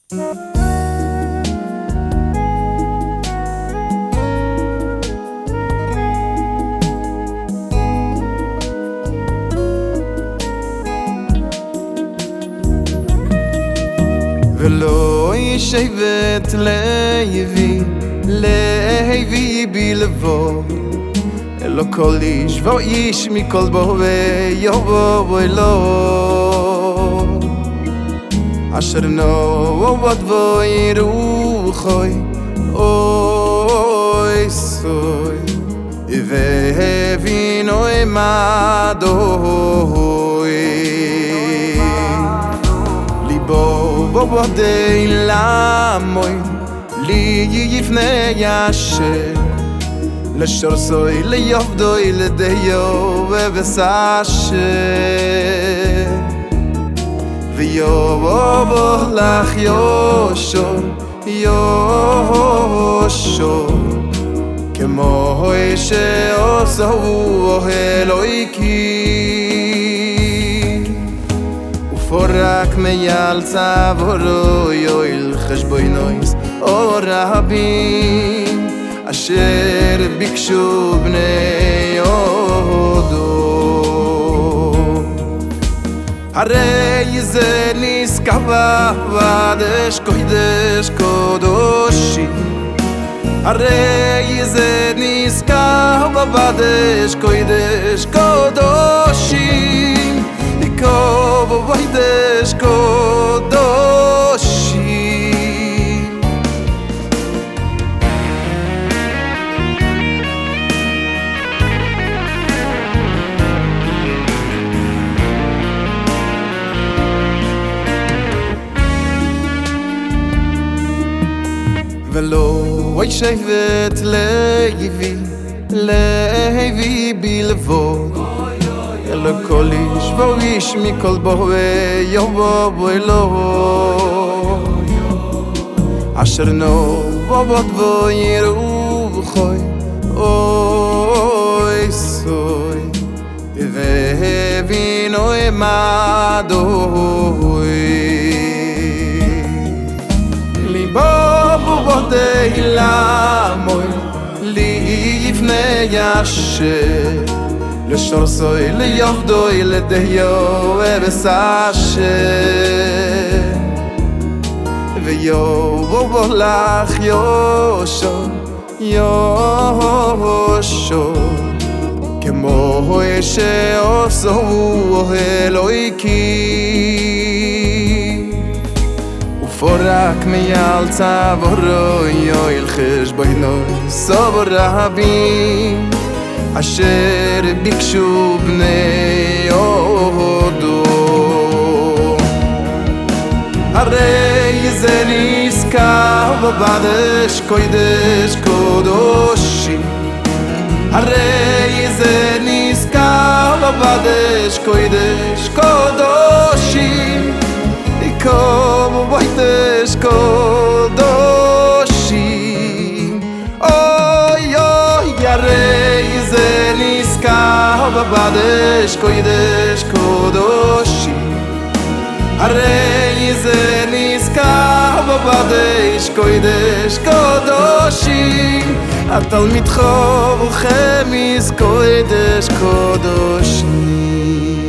ולא ישבת להביא בי לבוא אלא כל איש ואיש מכל בו ויבוא אלו אשר נועד וירוחוי אוי סוי והבינו עמדוי ליבו בודי למוי לי יפנה ישר לשור סוי ליובדוי לדיו ובסשר ויובו לך יושו כמו שעושו אלוהיקי ופורק מייל צבורו יויל חשבוינויס או רבים אשר ביקשו בני יודו הרי זה נזכבה ודש קודש קודושי הרי זה נזכבה ודש קודש קודושי נקוב ודש קודושי ולא ישבת להביא בי לבוא אלא כל איש ואיש מכל בו ויבוא אלו אשר נועד וירוחוי אוי סוי והבינו עמדוי ליבו בודי למוי לי יפנה ישר לשור סוי ליובדוי לדיו ובסשר ויובו לך יושו כמו שעושו אלוהיקי ופורק מייל צבורו יויל חשבוינויס סבור רבים אשר ביקשו בני יודו הרי זה נזכר בבדש קודש קודושי הרי זה נזכר בבדש קודש קודושי נקוב בבדש קודושי אוי אוי הרי זה נזכר בבדש קודש קודושי הרי זה נזכר בבדש קודש קודושי התלמיד חוב וחמיס קודש קודושי